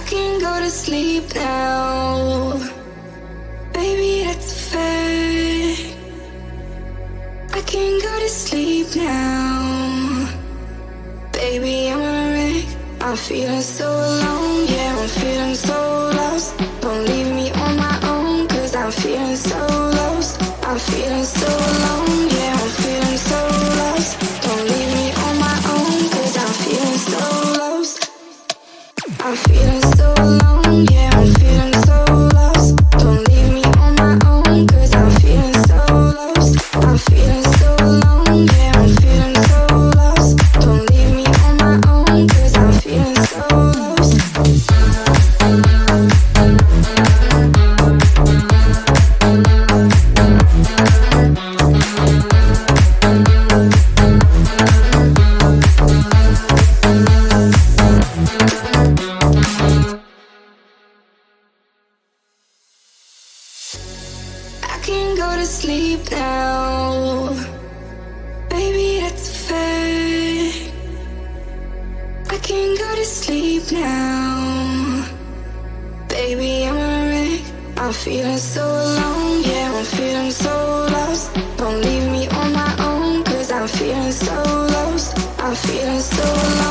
can go to sleep now. Baby, that's a fact. I can go to sleep now. Baby, I'm a wreck. I'm feeling so alone. Yeah, I'm feeling so lost. Don't leave me on my own, cause I'm feeling so lost. I'm feeling so alone. Yeah, I'm feeling so lost. Don't leave me on my own, cause I'm feeling so lost. I'm feeling so alone, yeah, I'm feeling so lost. Don't leave me on my own, cause I'm feeling so lost. I'm feeling so alone, yeah, I'm feeling so lost. Don't leave me on my own, cause I'm feeling so lost. I can go to sleep now. Baby, that's a fact. I can go to sleep now. Baby, I'm a wreck. I'm feeling so alone. Yeah, I'm feeling so lost. Don't leave me on my own, cause I'm feeling so lost. I'm feeling so alone.